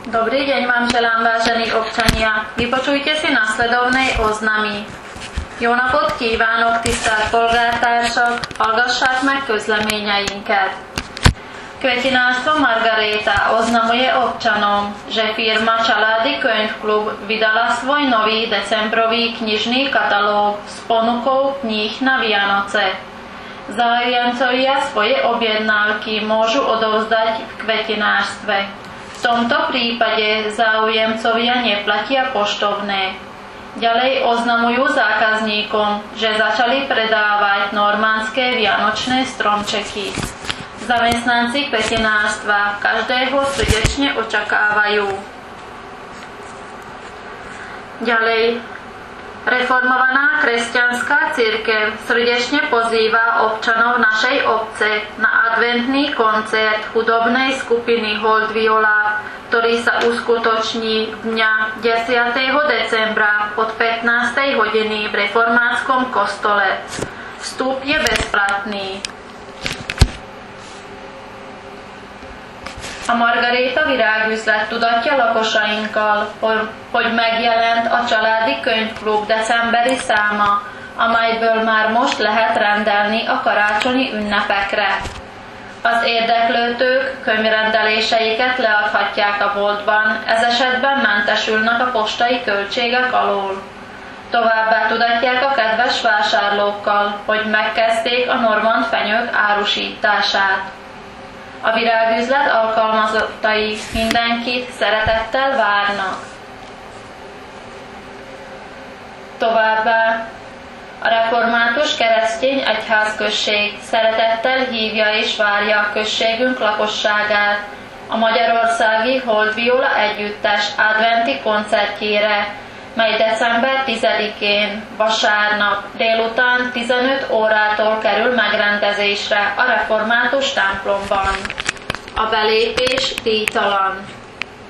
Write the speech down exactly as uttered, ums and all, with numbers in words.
Dobrý deň vám želám, vážení občania. Vypočujte si nasledovné oznamy. Jó napot kívánok, tisztelt polgártársak! Hallgasság meg közleményeinket. Kvetyinászló Margaréta oznamuje občanom, že firma Családi könyvklub vydala svoj nový decembrový knižný katalóg s ponukou kníh na Vianoce. Záujemcovia svoje objednávky môžu odovzdať v kvetinářstve. V tomto prípade záujemcovia neplatia poštovné. Ďalej oznamujú zákazníkom, že začali predávať normandské vianočné stromčeky. Zamestnanci kvetinářstva každého srdečne očakávajú. Ďalej, reformovaná kresťanská cirkev srdečne pozýva občanov našej obce na adventný koncert hudobnej skupiny Hold Viola, ktorý sa uskutoční dňa desiateho decembra od pätnástej hodiny v reformátskom kostole. Vstup je bezplatný. A Margaréta virágüzlet tudatja lakosainkkal, hogy megjelent a Családi Könyvklub decemberi száma, amelyből már most lehet rendelni a karácsonyi ünnepekre. Az érdeklődők könyvrendeléseiket leadhatják a boltban, ez esetben mentesülnek a postai költségek alól. Továbbá tudatják a kedves vásárlókkal, hogy megkezdték a normand fenyők árusítását. A virágüzlet alkalmazottai mindenkit szeretettel várnak. Továbbá a református keresztény egyházközség szeretettel hívja és várja a községünk lakosságát a magyarországi Hold Viola együttes adventi koncertjére, mely december tizedikén, vasárnap délután tizenöt órától kerül megrendezésre a református templomban. A belépés díjtalan.